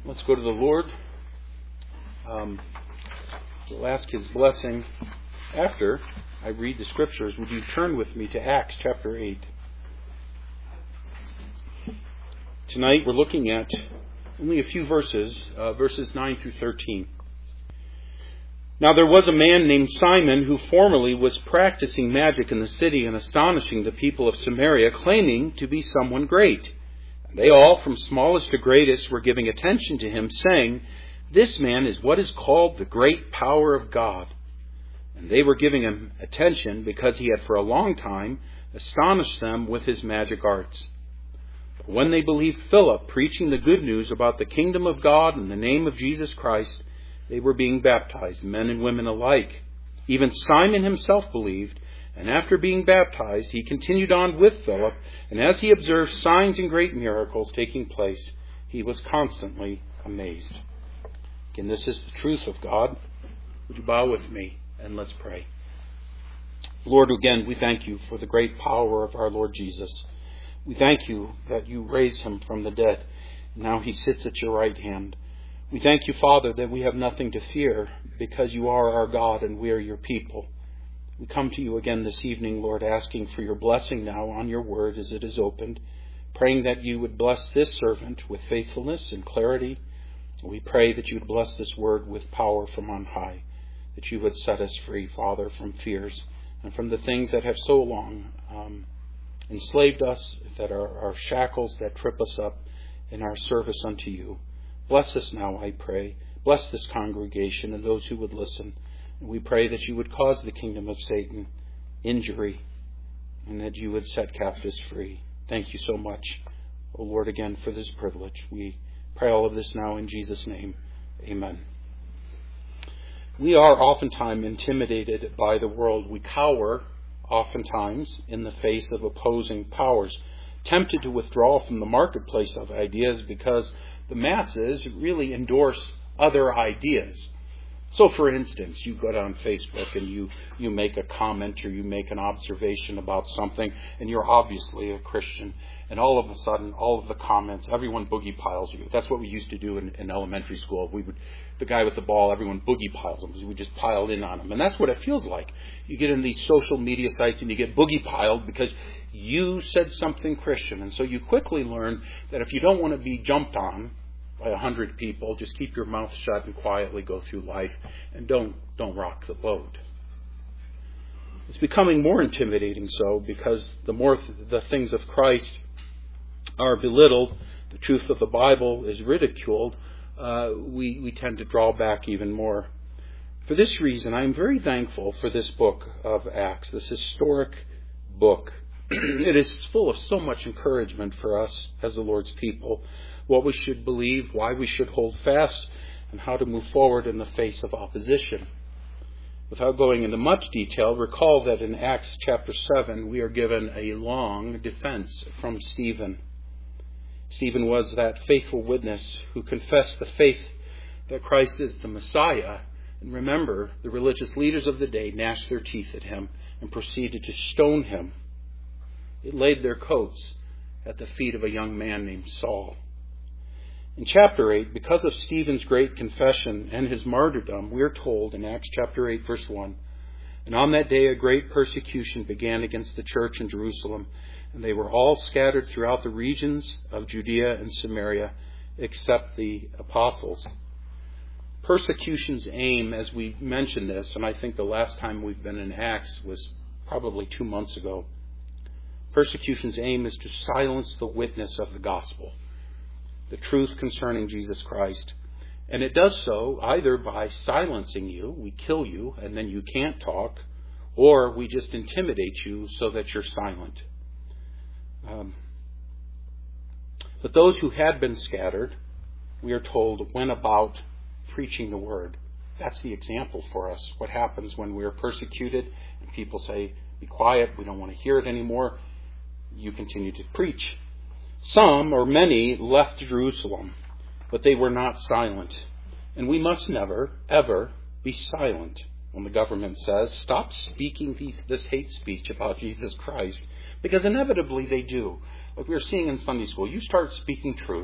Let's go to the Lord. We'll ask His blessing after I read the Scriptures. Would you turn with me to Acts chapter 8? Tonight we're looking at only a few verses, verses 9 through 13. Now there was a man named Simon who formerly was practicing magic in the city and astonishing the people of Samaria, claiming to be someone great. They all, from smallest to greatest, were giving attention to him, saying, "This man is what is called the great power of God." And they were giving him attention because he had for a long time astonished them with his magic arts. But when they believed Philip preaching the good news about the kingdom of God in the name of Jesus Christ, they were being baptized, men and women alike. Even Simon himself believed, and after being baptized, he continued on with Philip, and as he observed signs and great miracles taking place, he was constantly amazed. Again, this is the truth of God. Would you bow with me and let's pray. Lord, again, we thank you for the great power of our Lord Jesus. We thank you that you raised him from the dead, and now he sits at your right hand. We thank you, Father, that we have nothing to fear because you are our God and we are your people. We come to you again this evening, Lord, asking for your blessing now on your word as it is opened, praying that you would bless this servant with faithfulness and clarity. We pray that you would bless this word with power from on high, that you would set us free, Father, from fears and from the things that have so long enslaved us, that are our shackles that trip us up in our service unto you. Bless us now, I pray. Bless this congregation and those who would listen. And we pray that you would cause the kingdom of Satan injury and that you would set captives free. Thank you so much, O Lord, again for this privilege. We pray all of this now in Jesus' name. Amen. We are oftentimes intimidated by the world. We cower oftentimes in the face of opposing powers, tempted to withdraw from the marketplace of ideas because the masses really endorse other ideas. So, for instance, you go down Facebook and you make a comment or you make an observation about something, and you're obviously a Christian, and all of a sudden, all of the comments, everyone boogie piles you. That's what we used to do in elementary school. The guy with the ball, everyone boogie piles him. We would just pile in on him, and that's what it feels like. You get in these social media sites and you get boogie piled because you said something Christian, and so you quickly learn that if you don't want to be jumped on by 100 people, just keep your mouth shut and quietly go through life, and don't rock the boat. It's becoming more intimidating so because the more the things of Christ are belittled, the truth of the Bible is ridiculed, we tend to draw back even more. For this reason, I am very thankful for this book of Acts, this historic book. It is full of so much encouragement for us as the Lord's people, what we should believe, why we should hold fast, and how to move forward in the face of opposition. Without going into much detail, recall that in Acts chapter 7, we are given a long defense from Stephen. Stephen was that faithful witness who confessed the faith that Christ is the Messiah. And remember, the religious leaders of the day gnashed their teeth at him and proceeded to stone him. It laid their coats at the feet of a young man named Saul. In chapter 8, because of Stephen's great confession and his martyrdom, we are told in Acts chapter 8, verse 1, "And on that day a great persecution began against the church in Jerusalem, and they were all scattered throughout the regions of Judea and Samaria, except the apostles." Persecution's aim, as we mentioned this, and I think the last time we've been in Acts was probably 2 months ago, persecution's aim is to silence the witness of the gospel, the truth concerning Jesus Christ. And it does so either by silencing you, we kill you, and then you can't talk, or we just intimidate you so that you're silent. But those who had been scattered, we are told, went about preaching the word. That's the example for us. What happens when we are persecuted and people say, "Be quiet, we don't want to hear it anymore." You continue to preach. Some, or many, left Jerusalem, but they were not silent. And we must never, ever be silent when the government says, "Stop speaking this hate speech about Jesus Christ," because inevitably they do. Like we were seeing in Sunday school, you start speaking truth,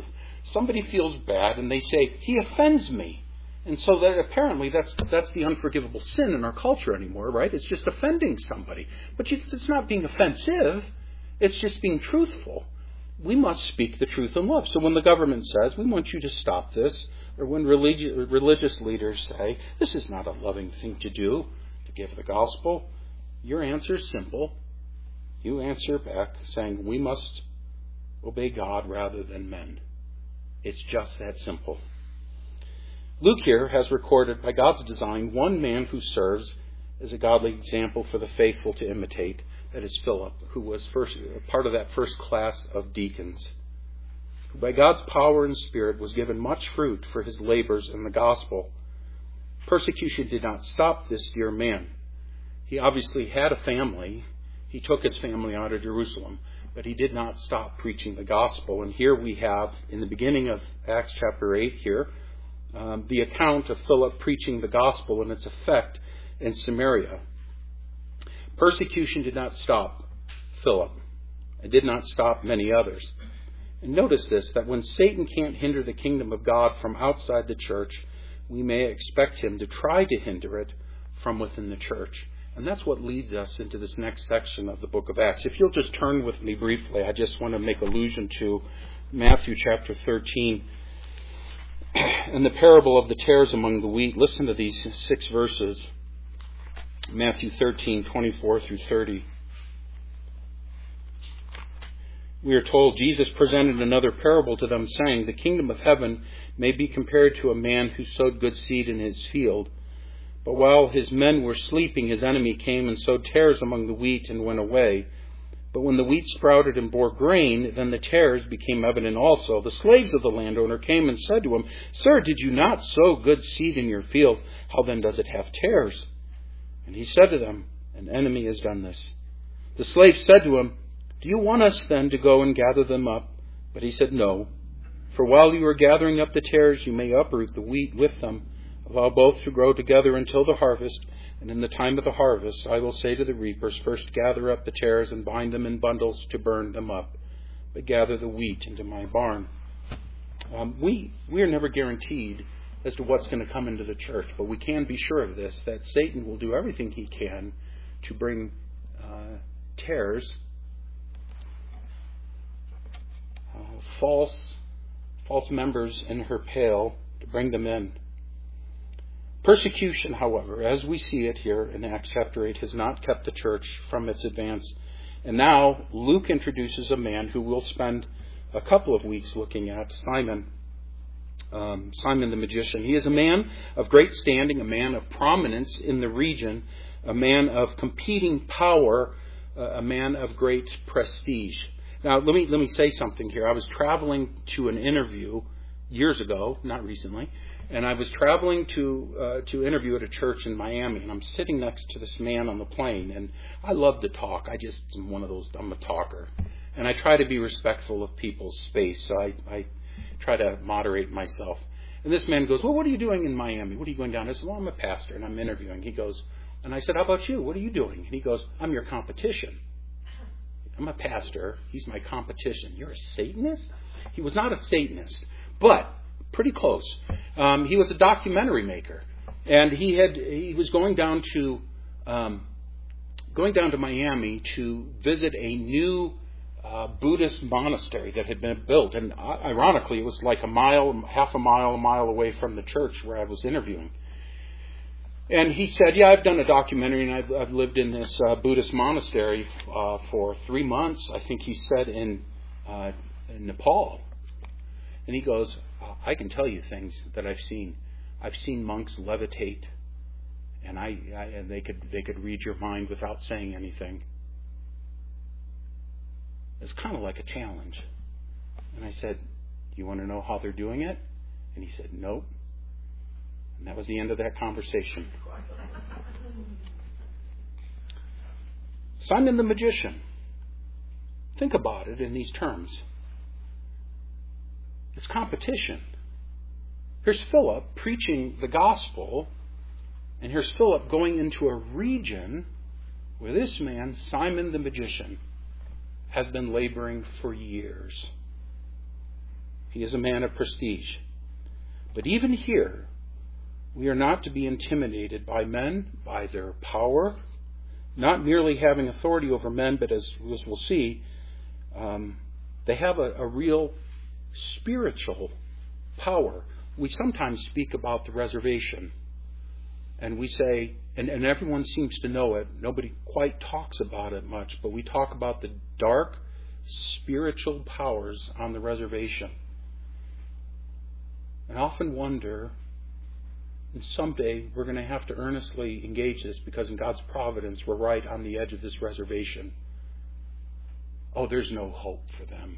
somebody feels bad and they say, he offends me. And so that apparently that's the unforgivable sin in our culture anymore, right? It's just offending somebody. But it's not being offensive. It's just being truthful. We must speak the truth in love. So when the government says, we want you to stop this, or when religious leaders say, this is not a loving thing to do, to give the gospel, your answer is simple. You answer back saying, we must obey God rather than men. It's just that simple. Luke here has recorded by God's design one man who serves as a godly example for the faithful to imitate. That is Philip, who was part of that first class of deacons, who by God's power and Spirit was given much fruit for his labors in the gospel. Persecution did not stop this dear man. He obviously had a family. He took his family out of Jerusalem, but he did not stop preaching the gospel. And here we have, in the beginning of Acts chapter 8 here, the account of Philip preaching the gospel and its effect in Samaria. Persecution did not stop Philip. It did not stop many others. And notice this, that when Satan can't hinder the kingdom of God from outside the church, we may expect him to try to hinder it from within the church. And that's what leads us into this next section of the book of Acts. If you'll just turn with me briefly, I just want to make allusion to Matthew chapter 13 and the parable of the tares among the wheat. Listen to these 6 verses. Matthew 13, 24 through 30. We are told Jesus presented another parable to them, saying, the kingdom of heaven may be compared to a man who sowed good seed in his field. But while his men were sleeping, his enemy came and sowed tares among the wheat and went away. But when the wheat sprouted and bore grain, then the tares became evident also. The slaves of the landowner came and said to him, Sir, did you not sow good seed in your field? How then does it have tares? And he said to them, An enemy has done this. The slaves said to him, Do you want us then to go and gather them up? But he said, No. For while you are gathering up the tares, you may uproot the wheat with them. Allow both to grow together until the harvest. And in the time of the harvest, I will say to the reapers, First gather up the tares and bind them in bundles to burn them up. But gather the wheat into my barn. We are never guaranteed as to what's going to come into the church, but we can be sure of this, that Satan will do everything he can to bring tares, false members in her pale, to bring them in. Persecution, however, as we see it here in Acts chapter 8, has not kept the church from its advance. And now Luke introduces a man who we'll spend a couple of weeks looking at, Simon the magician. He is a man of great standing, a man of prominence in the region, a man of competing power, a man of great prestige. Now, let me say something here. I was traveling to an interview years ago, not recently, and I was traveling to interview at a church in Miami, and I'm sitting next to this man on the plane, and I love to talk. I'm a talker, and I try to be respectful of people's space, so I try to moderate myself. And this man goes, Well, what are you doing in Miami? What are you going down? I said, Well, I'm a pastor, and I'm interviewing. He goes, and I said, How about you? What are you doing? And he goes, I'm your competition. I'm a pastor. He's my competition. You're a Satanist? He was not a Satanist, but pretty close. He was a documentary maker, and he was going down to Miami to visit a new Buddhist monastery that had been built, and ironically, it was like a mile away from the church where I was interviewing. And he said, Yeah, I've done a documentary, and I've lived in this Buddhist monastery for 3 months, I think he said, in Nepal. And he goes, I can tell you things that I've seen. I've seen monks levitate, and they could read your mind without saying anything. It's kind of like a challenge. And I said, You want to know how they're doing it? And he said, Nope. And that was the end of that conversation. Simon the magician. Think about it in these terms. It's competition. Here's Philip preaching the gospel, and here's Philip going into a region where this man, Simon the magician, has been laboring for years. He is a man of prestige. But even here, we are not to be intimidated by men, by their power, not merely having authority over men, but as we'll see, they have a real spiritual power. We sometimes speak about the reservation, and we say, and everyone seems to know it, nobody quite talks about it much, but we talk about the dark spiritual powers on the reservation. And I often wonder, and someday we're going to have to earnestly engage this, because in God's providence we're right on the edge of this reservation. Oh, there's no hope for them.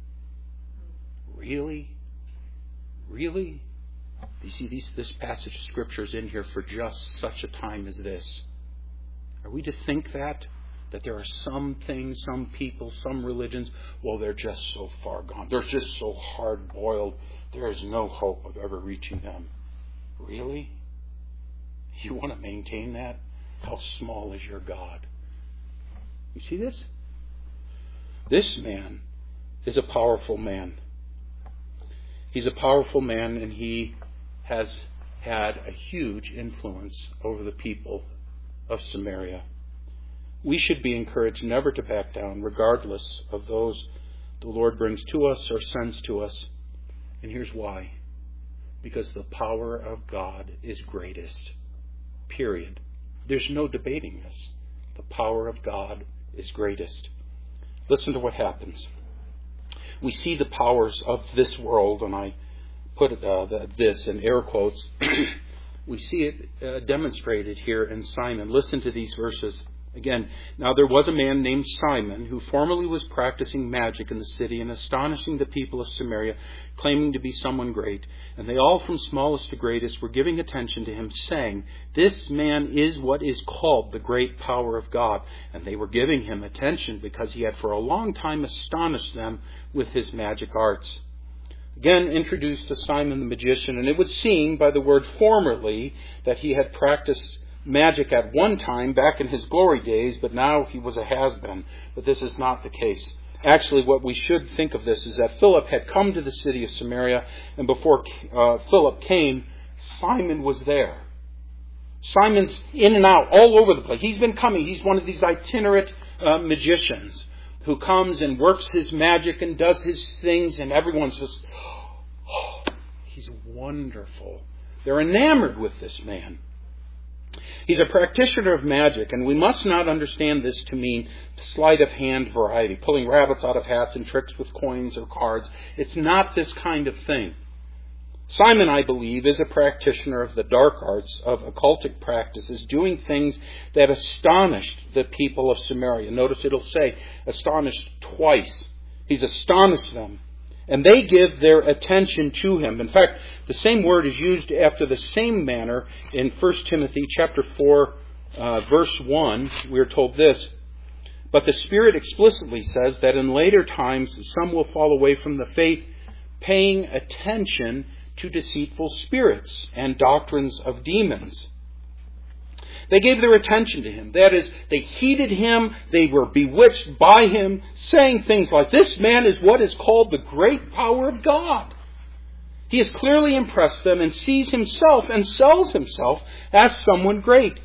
Really? Really? You see, this passage of Scripture is in here for just such a time as this. Are we to think that there are some things, some people, some religions, well, they're just so far gone. They're just so hard-boiled. There is no hope of ever reaching them. Really? You want to maintain that? How small is your God? You see this? This man is a powerful man. He's a powerful man, and he has had a huge influence over the people of Samaria. We should be encouraged never to back down, regardless of those the Lord brings to us or sends to us. And here's why. Because the power of God is greatest. Period. There's no debating this. The power of God is greatest. Listen to what happens. We see the powers of this world, and I put this in air quotes. We see it demonstrated here in Simon. Listen to these verses. Again, now there was a man named Simon who formerly was practicing magic in the city and astonishing the people of Samaria, claiming to be someone great. And they all, from smallest to greatest, were giving attention to him, saying, "This man is what is called the great power of God." And they were giving him attention because he had for a long time astonished them with his magic arts. Again, introduced to Simon the magician, and it would seem by the word formerly that he had practiced magic at one time back in his glory days, but now he was a has-been. But this is not the case. Actually, what we should think of this is that Philip had come to the city of Samaria, and before Philip came, Simon was there. Simon's in and out all over the place. He's been coming. He's one of these itinerant magicians who comes and works his magic and does his things, and everyone's just, oh, he's wonderful. They're enamored with this man. He's a practitioner of magic, and we must not understand this to mean sleight of hand variety, pulling rabbits out of hats and tricks with coins or cards. It's not this kind of thing. Simon, I believe, is a practitioner of the dark arts of occultic practices, doing things that astonished the people of Samaria. Notice it'll say astonished twice. He's astonished them. And they give their attention to him. In fact, the same word is used after the same manner in 1 Timothy chapter 4, verse 1. We are told this, "But the Spirit explicitly says that in later times some will fall away from the faith, paying attention to deceitful spirits and doctrines of demons." They gave their attention to him. That is, they heeded him. They were bewitched by him, saying things like, "This man is what is called the great power of God." He has clearly impressed them and sees himself and sells himself as someone great.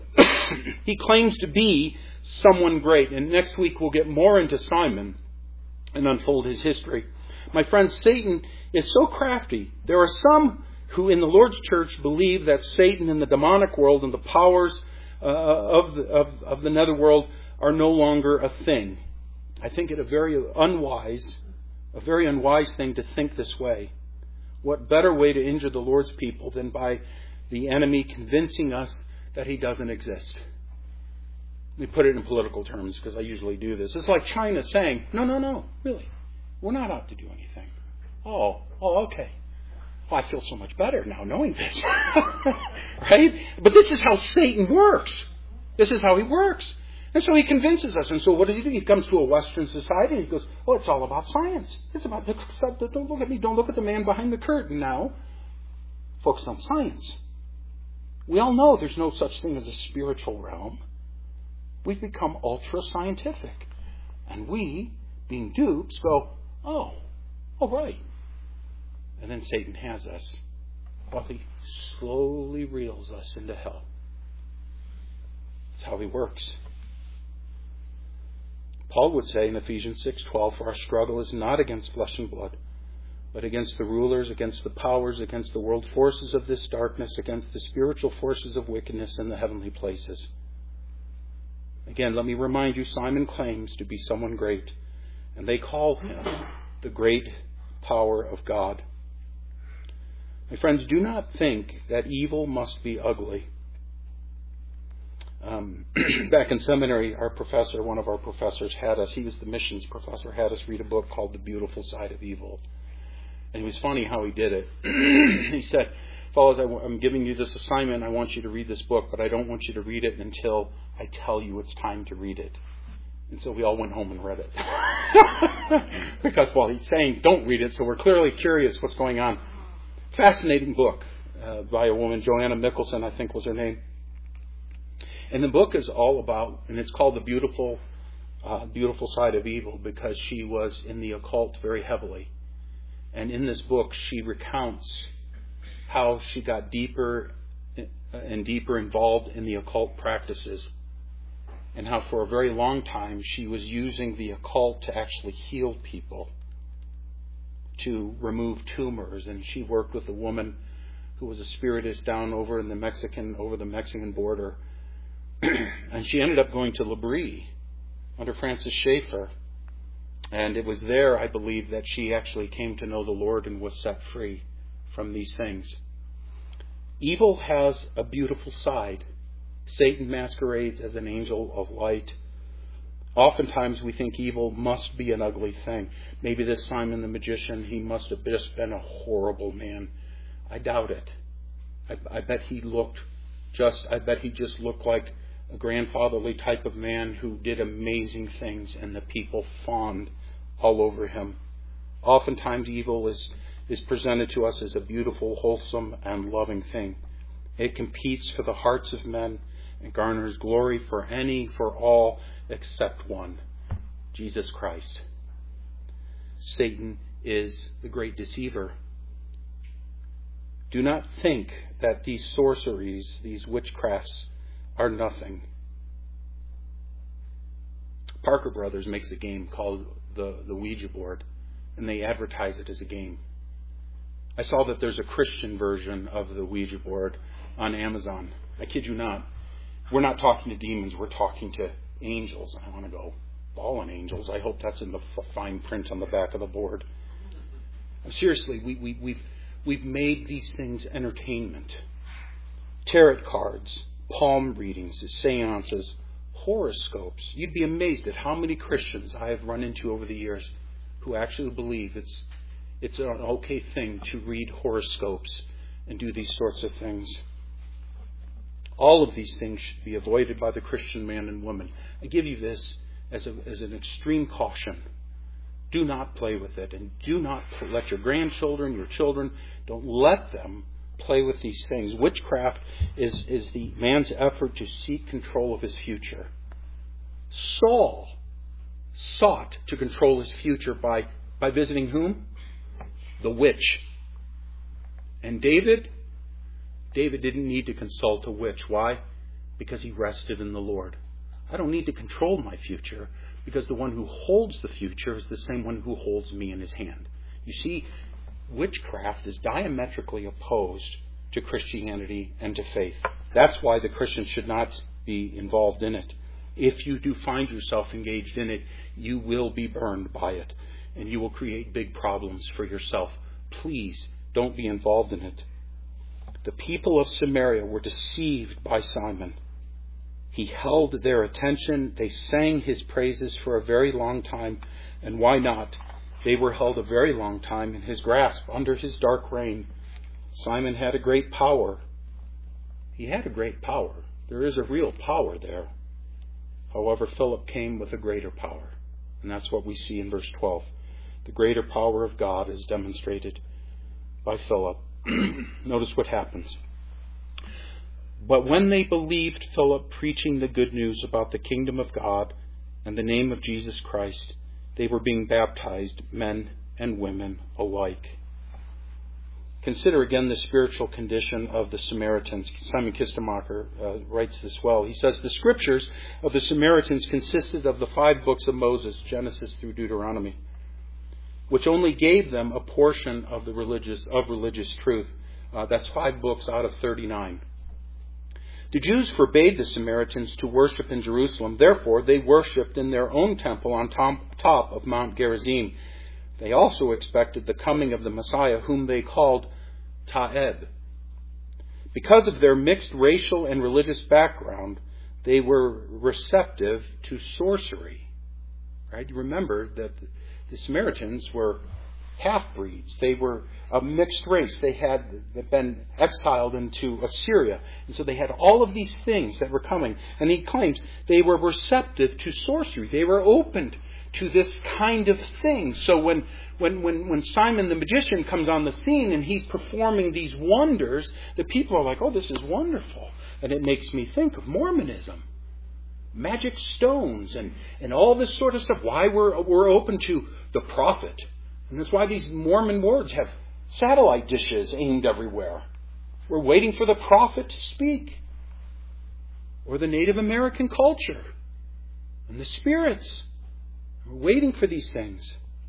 He claims to be someone great. And next week we'll get more into Simon and unfold his history. My friends, Satan is so crafty. There are some who in the Lord's church believe that Satan and the demonic world and the powers of the netherworld are no longer a thing. I think it a very unwise thing to think this way. What better way to injure the Lord's people than by the enemy convincing us that he doesn't exist? Let me put it in political terms because I usually do this. It's like China saying, no, really, we're not out to do anything. Oh, okay. Well, I feel so much better now knowing this. Right? But this is how Satan works. This is how he works. And so he convinces us. And so what does he do? He comes to a Western society and he goes, "Oh, it's all about science. It's about, don't look at me. Don't look at the man behind the curtain now. Focus on science." We all know there's no such thing as a spiritual realm. We've become ultra-scientific. And we, being dupes, go, oh, right. And then Satan has us while he slowly reels us into hell. That's how he works. Paul would say in Ephesians 6:12, "For our struggle is not against flesh and blood, but against the rulers, against the powers, against the world forces of this darkness, against the spiritual forces of wickedness in the heavenly places." Again, let me remind you, Simon claims to be someone great, and they call him the great power of God. My friends, do not think that evil must be ugly. Back in seminary, one of our professors he was the missions professor, had us read a book called The Beautiful Side of Evil. And it was funny how he did it. He said, "Fellows, I'm giving you this assignment. I want you to read this book, but I don't want you to read it until I tell you it's time to read it." And so we all went home and read it. Because, he's saying don't read it, so we're clearly curious what's going on. Fascinating book by a woman, Joanna Mickelson, I think was her name. And the book is all about, and it's called The Beautiful Side of Evil, because she was in the occult very heavily. And in this book, she recounts how she got deeper and deeper involved in the occult practices, and how for a very long time she was using the occult to actually heal people, to remove tumors. And she worked with a woman who was a spiritist down over the Mexican border. And she ended up going to L'Abri under Francis Schaeffer. And it was there, I believe, that she actually came to know the Lord and was set free from these things. Evil has a beautiful side. Satan masquerades as an angel of light. Oftentimes we think evil must be an ugly thing. Maybe this Simon the magician, he must have just been a horrible man. I doubt it. I bet he just looked like a grandfatherly type of man who did amazing things, and the people fawned all over him. Oftentimes evil is presented to us as a beautiful, wholesome, and loving thing. It competes for the hearts of men and garners glory for all except one, Jesus Christ. Satan is the great deceiver. Do not think that these sorceries, these witchcrafts, are nothing. Parker Brothers makes a game called the Ouija board, and they advertise it as a game. I saw that there's a Christian version of the Ouija board on Amazon. I kid you not. We're not talking to demons, we're talking to angels. I want to go, fallen angels. I hope that's in the fine print on the back of the board. Seriously, we've made these things entertainment. Tarot cards, palm readings, seances, horoscopes. You'd be amazed at how many Christians I have run into over the years who actually believe it's an okay thing to read horoscopes and do these sorts of things. All of these things should be avoided by the Christian man and woman. I give you this as an extreme caution. Do not play with it, and do not let your grandchildren, your children, don't let them play with these things. Witchcraft is the man's effort to seek control of his future. Saul sought to control his future by visiting whom? The witch. And David didn't need to consult a witch. Why? Because he rested in the Lord. I don't need to control my future, because the one who holds the future is the same one who holds me in his hand. You see, witchcraft is diametrically opposed to Christianity and to faith. That's why the Christian should not be involved in it. If you do find yourself engaged in it, you will be burned by it, and you will create big problems for yourself. Please don't be involved in it. The people of Samaria were deceived by Simon. He held their attention. They sang his praises for a very long time. And why not? They were held a very long time in his grasp, under his dark reign. Simon had a great power. He had a great power. There is a real power there. However, Philip came with a greater power. And that's what we see in verse 12. The greater power of God is demonstrated by Philip. Notice what happens. But when they believed Philip preaching the good news about the kingdom of God and the name of Jesus Christ, they were being baptized, men and women alike. Consider again the spiritual condition of the Samaritans. Simon Kistemacher writes this well. He says, the scriptures of the Samaritans consisted of the 5 books of Moses, Genesis through Deuteronomy, which only gave them a portion of religious truth. That's 5 books out of 39. The Jews forbade the Samaritans to worship in Jerusalem. Therefore, they worshipped in their own temple on top of Mount Gerizim. They also expected the coming of the Messiah, whom they called Ta'eb. Because of their mixed racial and religious background, they were receptive to sorcery. Right? You remember that the Samaritans were half-breeds. They were a mixed race. They had been exiled into Assyria. And so they had all of these things that were coming. And he claims they were receptive to sorcery. They were open to this kind of thing. So when Simon the magician comes on the scene and he's performing these wonders, the people are like, oh, this is wonderful. And it makes me think of Mormonism. Magic stones and all this sort of stuff. Why we're open to the prophet. And that's why these Mormon wards have satellite dishes aimed everywhere. We're waiting for the prophet to speak. Or the Native American culture. And the spirits. We're waiting for these things.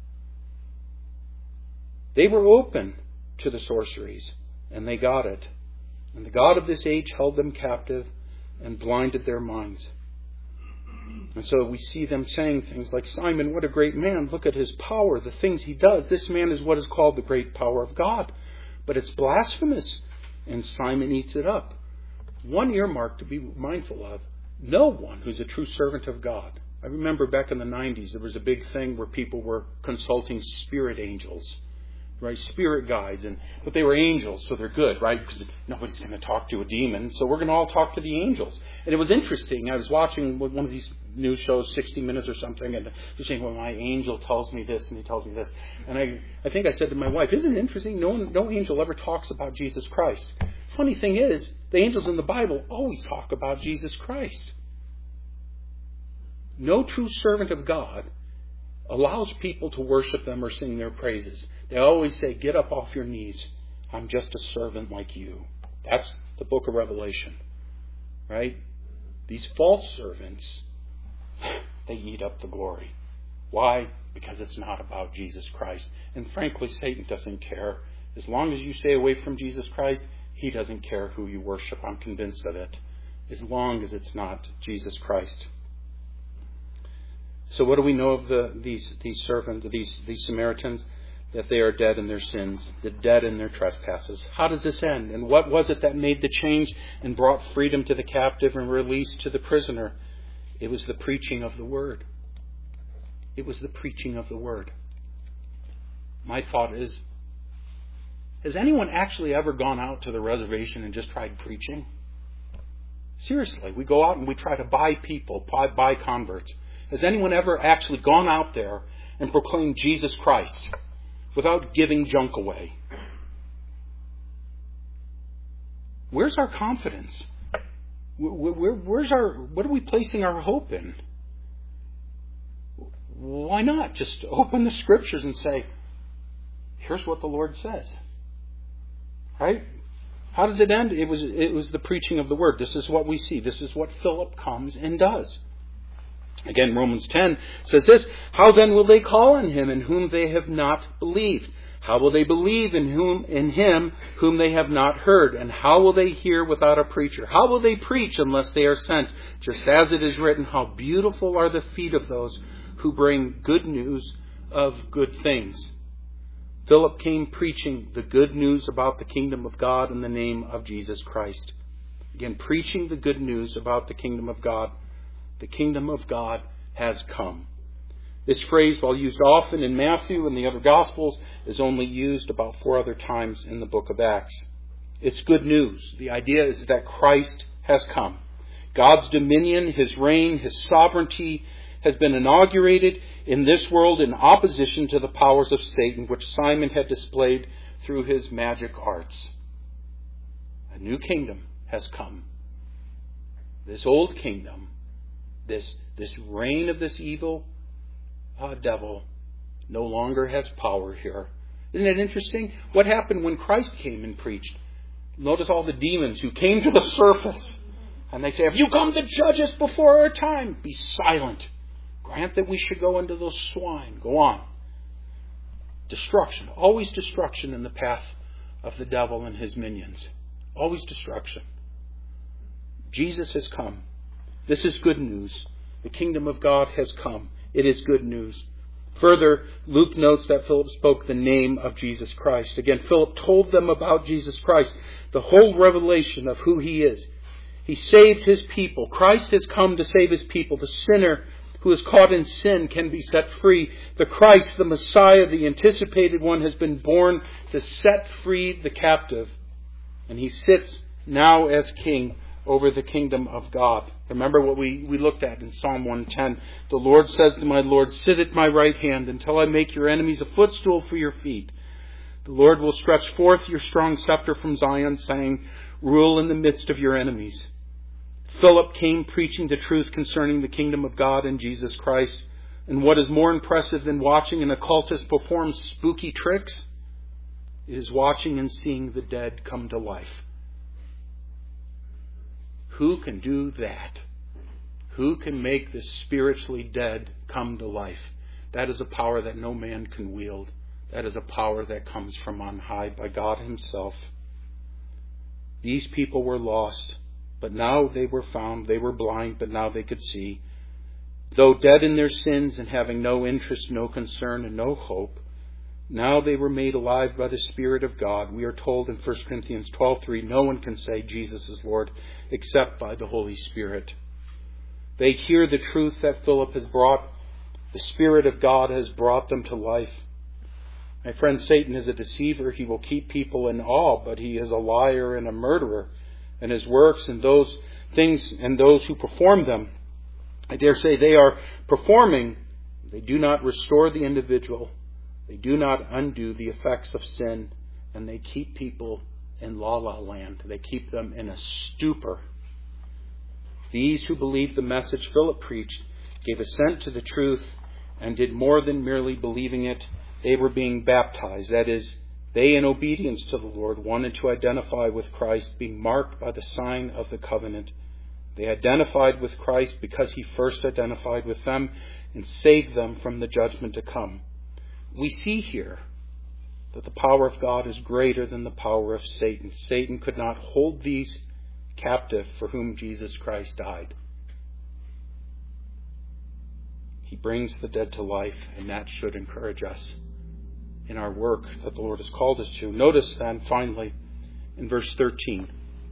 They were open to the sorceries, and they got it. And the God of this age held them captive and blinded their minds. And so we see them saying things like, Simon, what a great man. Look at his power, the things he does. This man is what is called the great power of God. But it's blasphemous. And Simon eats it up. One earmark to be mindful of. No one who's a true servant of God. I remember back in the 90s, there was a big thing where people were consulting spirit angels. Right, spirit guides, but they were angels, so they're good, right? Because nobody's going to talk to a demon, so we're going to all talk to the angels. And it was interesting. I was watching one of these news shows, 60 Minutes or something, and they're saying, well, my angel tells me this, and he tells me this. And I think I said to my wife, isn't it interesting? No angel ever talks about Jesus Christ. Funny thing is, the angels in the Bible always talk about Jesus Christ. No true servant of God allows people to worship them or sing their praises. They always say, get up off your knees. I'm just a servant like you. That's the book of Revelation. Right? These false servants, they eat up the glory. Why? Because it's not about Jesus Christ. And frankly, Satan doesn't care. As long as you stay away from Jesus Christ, he doesn't care who you worship. I'm convinced of it. As long as it's not Jesus Christ. So what do we know of these servants, these Samaritans? That they are dead in their sins, they're dead in their trespasses. How does this end? And what was it that made the change and brought freedom to the captive and release to the prisoner? It was the preaching of the Word. It was the preaching of the Word. My thought is, has anyone actually ever gone out to the reservation and just tried preaching? Seriously, we go out and we try to buy people, buy converts. Has anyone ever actually gone out there and proclaimed Jesus Christ without giving junk away? Where's our confidence? What are we placing our hope in? Why not just open the Scriptures and say, here's what the Lord says. Right? How does it end? It was the preaching of the Word. This is what we see. This is what Philip comes and does. Again, Romans 10 says this, how then will they call on him in whom they have not believed? How will they believe in him whom they have not heard? And how will they hear without a preacher? How will they preach unless they are sent? Just as it is written, how beautiful are the feet of those who bring good news of good things. Philip came preaching the good news about the kingdom of God in the name of Jesus Christ. Again, preaching the good news about the kingdom of God. The kingdom of God has come. This phrase, while used often in Matthew and the other Gospels, is only used about 4 other times in the book of Acts. It's good news. The idea is that Christ has come. God's dominion, His reign, His sovereignty has been inaugurated in this world in opposition to the powers of Satan, which Simon had displayed through his magic arts. A new kingdom has come. This old kingdom, this reign of this evil devil no longer has power here. Isn't it interesting? What happened when Christ came and preached? Notice all the demons who came to the surface. And they say, have you come to judge us before our time? Be silent. Grant that we should go into those swine. Go on. Destruction. Always destruction in the path of the devil and his minions. Always destruction. Jesus has come. This is good news. The kingdom of God has come. It is good news. Further, Luke notes that Philip spoke the name of Jesus Christ. Again, Philip told them about Jesus Christ, the whole revelation of who he is. He saved his people. Christ has come to save his people. The sinner who is caught in sin can be set free. The Christ, the Messiah, the anticipated one, has been born to set free the captive. And he sits now as king over the kingdom of God. Remember what we looked at in Psalm 110. The Lord says to my Lord, sit at my right hand until I make your enemies a footstool for your feet. The Lord will stretch forth your strong scepter from Zion, saying, rule in the midst of your enemies. Philip came preaching the truth concerning the kingdom of God and Jesus Christ. And what is more impressive than watching an occultist perform spooky tricks is watching and seeing the dead come to life. Who can do that? Who can make the spiritually dead come to life? That is a power that no man can wield. That is a power that comes from on high by God himself. These people were lost, but now they were found. They were blind, but now they could see. Though dead in their sins and having no interest, no concern, and no hope, now they were made alive by the Spirit of God. We are told in 1 Corinthians 12:3, no one can say Jesus is Lord except by the Holy Spirit. They hear the truth that Philip has brought. The Spirit of God has brought them to life. My friend, Satan is a deceiver. He will keep people in awe, but he is a liar and a murderer. And his works and those things and those who perform them, I dare say they are performing. They do not restore the individual. They do not undo the effects of sin. And they keep people in la-la land. They keep them in a stupor. These who believed the message Philip preached gave assent to the truth and did more than merely believing it. They were being baptized. That is, they, in obedience to the Lord, wanted to identify with Christ, being marked by the sign of the covenant. They identified with Christ because he first identified with them and saved them from the judgment to come. We see here that the power of God is greater than the power of Satan. Satan could not hold these captive for whom Jesus Christ died. He brings the dead to life, and that should encourage us in our work that the Lord has called us to. Notice then, finally, in verse 13,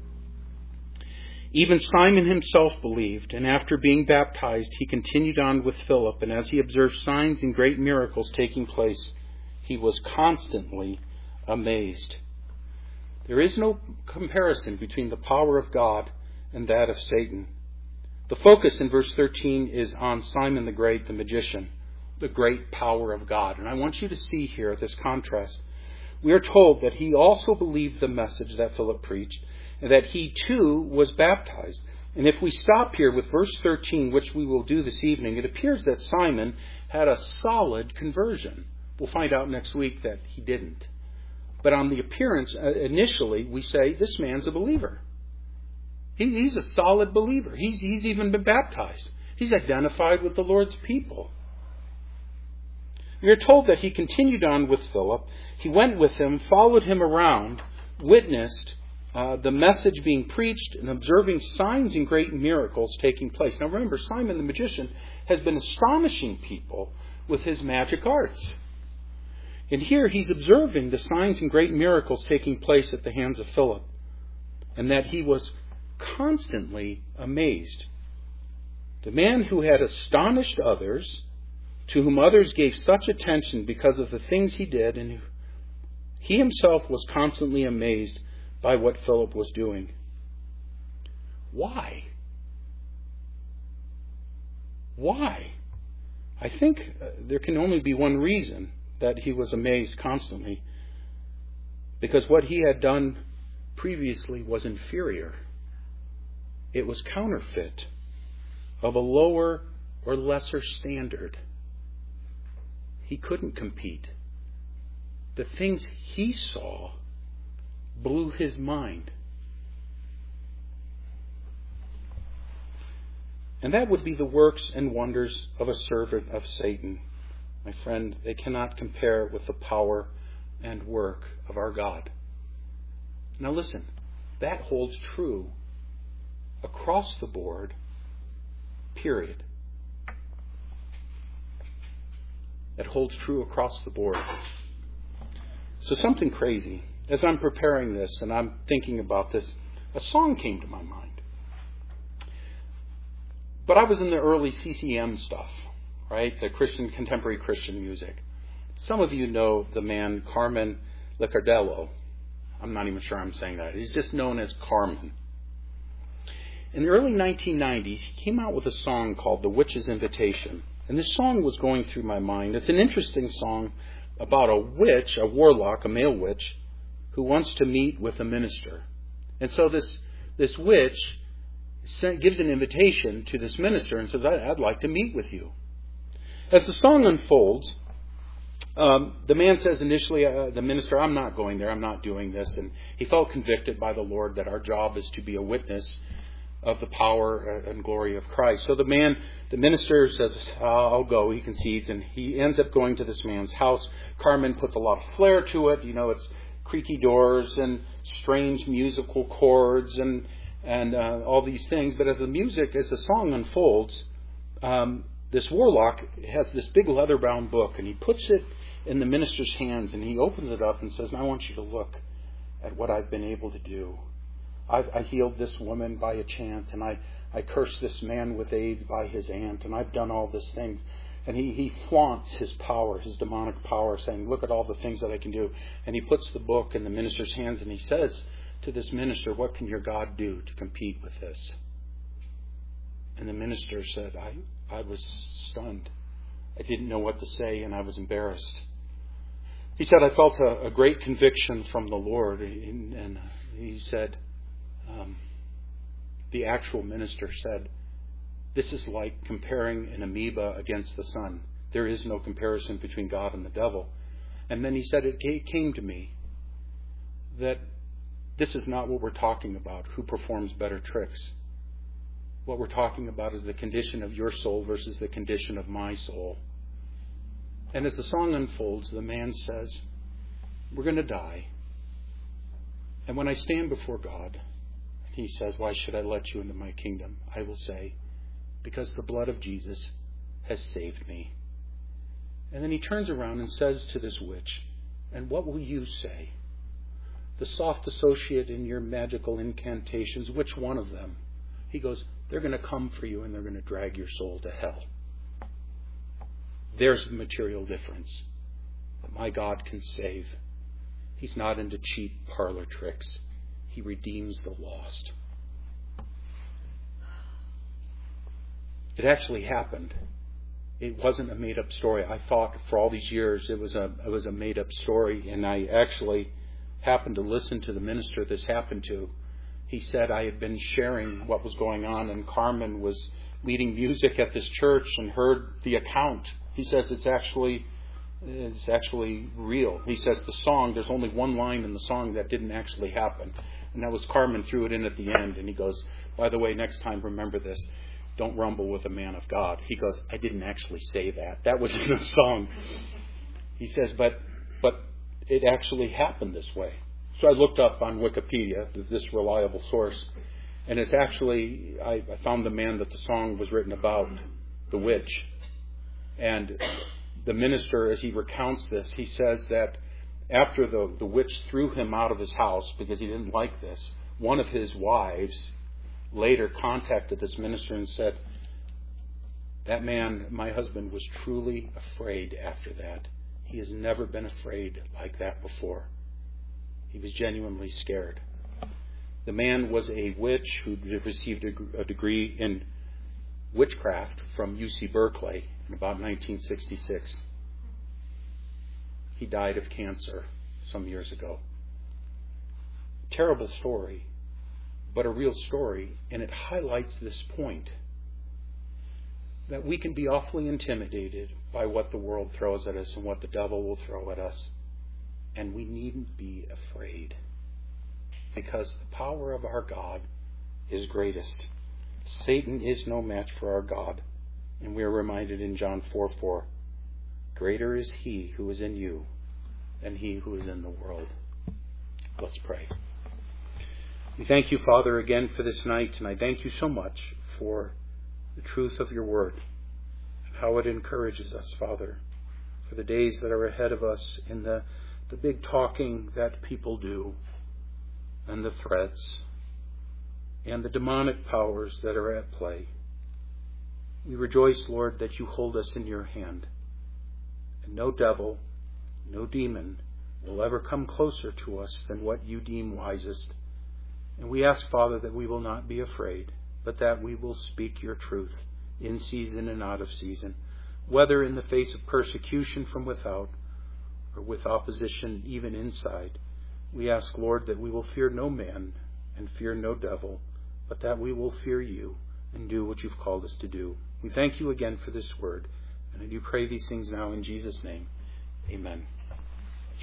even Simon himself believed, and after being baptized, he continued on with Philip, and as he observed signs and great miracles taking place, he was constantly amazed. There is no comparison between the power of God and that of Satan. The focus in verse 13 is on Simon the Great, the magician, the great power of God. And I want you to see here this contrast. We are told that he also believed the message that Philip preached, and that he too was baptized. And if we stop here with verse 13, which we will do this evening, it appears that Simon had a solid conversion. We'll find out next week that he didn't. But on the appearance, initially, we say, this man's a believer. He's a solid believer. He's even been baptized. He's identified with the Lord's people. We are told that he continued on with Philip. He went with him, followed him around, witnessed the message being preached, and observing signs and great miracles taking place. Now remember, Simon the magician has been astonishing people with his magic arts. And here he's observing the signs and great miracles taking place at the hands of Philip, and that he was constantly amazed. The man who had astonished others, to whom others gave such attention because of the things he did, and he himself was constantly amazed by what Philip was doing. Why? Why? I think there can only be one reason that he was amazed constantly. Because what he had done previously was inferior. It was counterfeit, of a lower or lesser standard. He couldn't compete. the things he saw blew his mind. And that would be the works and wonders of a servant of Satan. My friend, they cannot compare with the power and work of our God. Now listen, that holds true across the board, period. It holds true across the board. So something crazy. As I'm preparing this and I'm thinking about this, a song came to my mind. But I was in the early CCM stuff, right? The contemporary Christian music. Some of you know the man Carmen Liccardello. I'm not even sure I'm saying that. He's just known as Carmen. In the early 1990s, he came out with a song called The Witch's Invitation. And this song was going through my mind. It's an interesting song about a witch, a warlock, a male witch, who wants to meet with a minister. And so this witch gives an invitation to this minister and says, I'd like to meet with you. As the song unfolds, the man says initially, the minister, I'm not going there, I'm not doing this. And he felt convicted by the Lord that our job is to be a witness of the power and glory of Christ. So the minister says, I'll go. He concedes, and he ends up going to this man's house. Carmen puts a lot of flair to it. You know, it's creaky doors and strange musical chords and all these things. But as the song unfolds, this warlock has this big leather-bound book, and he puts it in the minister's hands, and he opens it up and says, I want you to look at what I've been able to do. I healed this woman by a chant, and I cursed this man with AIDS by his aunt, and I've done all these things. And he flaunts his power, his demonic power, saying, look at all the things that I can do. And he puts the book in the minister's hands, and he says to this minister, what can your God do to compete with this? And the minister said, I was stunned. I didn't know what to say, and I was embarrassed. He said, I felt a great conviction from the Lord. And he said, the actual minister said, this is like comparing an amoeba against the sun. There is no comparison between God and the devil. And then he said, it came to me that this is not what we're talking about, who performs better tricks. What we're talking about is the condition of your soul versus the condition of my soul. And as the song unfolds, the man says, we're going to die. And when I stand before God, he says, why should I let you into my kingdom? I will say, because the blood of Jesus has saved me. And then he turns around and says to this witch, and what will you say? The soft associate in your magical incantations, which one of them? He goes, they're going to come for you and they're going to drag your soul to hell. There's the material difference that my God can save. He's not into cheap parlor tricks. He redeems the lost. It actually happened. It wasn't a made-up story. I thought for all these years it was a made-up story, and I actually happened to listen to the minister this happened to. He said I had been sharing what was going on, and Carmen was leading music at this church and heard the account. He says it's actually real. He says the song, there's only one line in the song that didn't actually happen. And that was Carmen threw it in at the end. And he goes, by the way, next time remember this. Don't rumble with a man of God. He goes, I didn't actually say that. That was in the song. He says, but it actually happened this way. So I looked up on Wikipedia, this reliable source. And it's actually, I found the man that the song was written about, the witch. And the minister, as he recounts this, he says that after the witch threw him out of his house because he didn't like this, one of his wives later contacted this minister and said, that man, my husband, was truly afraid after that. He has never been afraid like that before. He was genuinely scared. The man was a witch who received a degree in witchcraft from UC Berkeley in about 1966. He died of cancer some years ago. Terrible story, but a real story, and it highlights this point that we can be awfully intimidated by what the world throws at us and what the devil will throw at us. And we needn't be afraid, because the power of our God is greatest. Satan is no match for our God. And we are reminded in John 4:4, greater is he who is in you than he who is in the world. Let's pray. We thank you, Father, again for this night, and I thank you so much for the truth of your word and how it encourages us, Father, for the days that are ahead of us in the big talking that people do, and the threats, and the demonic powers that are at play. We rejoice, Lord, that you hold us in your hand, and no devil, no demon will ever come closer to us than what you deem wisest. And we ask, Father, that we will not be afraid, but that we will speak your truth in season and out of season, whether in the face of persecution from without or with opposition even inside. We ask, Lord, that we will fear no man and fear no devil, but that we will fear you and do what you've called us to do. We thank you again for this word, and I do pray these things now in Jesus' name. Amen.